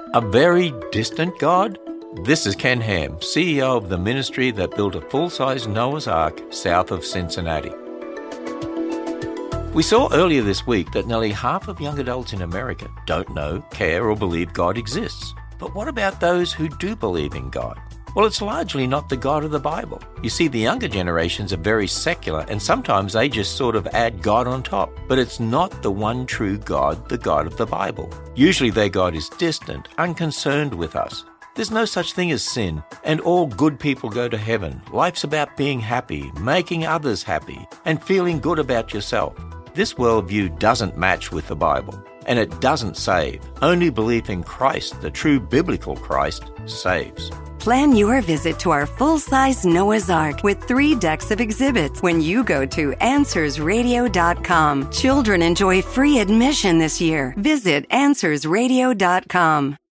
A very distant God? This is Ken Ham, CEO of the ministry that built a full-size Noah's Ark south of Cincinnati. We saw earlier this week that nearly half of young adults in America don't know, care, or believe God exists. But what about those who do believe in God? Well, it's largely not the God of the Bible. You see, the younger generations are very secular, and sometimes they just sort of add God on top. But it's not the one true God, the God of the Bible. Usually their God is distant, unconcerned with us. There's no such thing as sin, and all good people go to heaven. Life's about being happy, making others happy, and feeling good about yourself. This worldview doesn't match with the Bible, and it doesn't save. Only belief in Christ, the true biblical Christ, saves. Plan your visit to our full-size Noah's Ark with 3 decks of exhibits when you go to AnswersRadio.com. Children enjoy free admission this year. Visit AnswersRadio.com.